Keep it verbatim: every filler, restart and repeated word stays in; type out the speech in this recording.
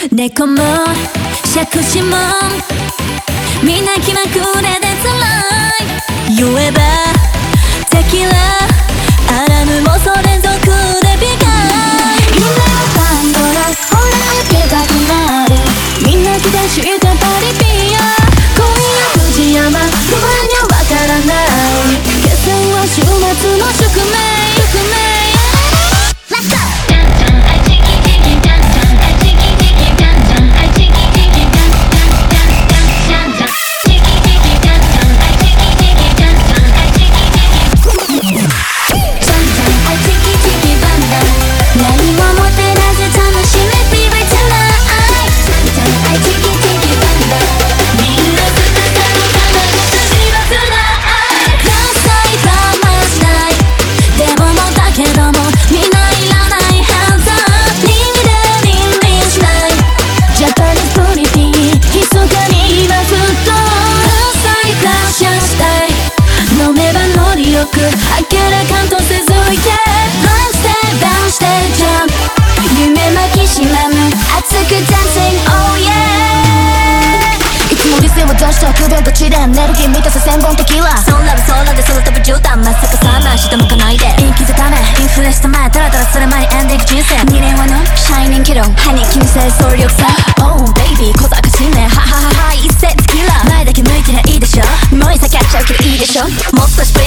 猫も杓子もみんな気まぐれで辛い。言えばテキラアラムもそれぞくで美化。夢のパンドラほら開けたくなる。みんな期待してパリピア。今夜藤山不安にはわからない。決戦は週末の宿命宿命。開ける関東せずいてバンステバンしてジャンプ夢巻きしめむ熱くダンシング Oh yeah。 いつも理性を出した空洞地でエネルギー満たす千本テキーラ。そんな空で空飛ぶ絨毯まさかさない下向かないで陰気づかめインフレした前ダラダラする前にエンディング人生にねんはのシャイニングキロ歯に気にせ総力さ Oh baby 小賢しめはははは一斉テキーラ前だけ向いてりゃいいでしょもういさキャッチャー受けでいいでしょもっとし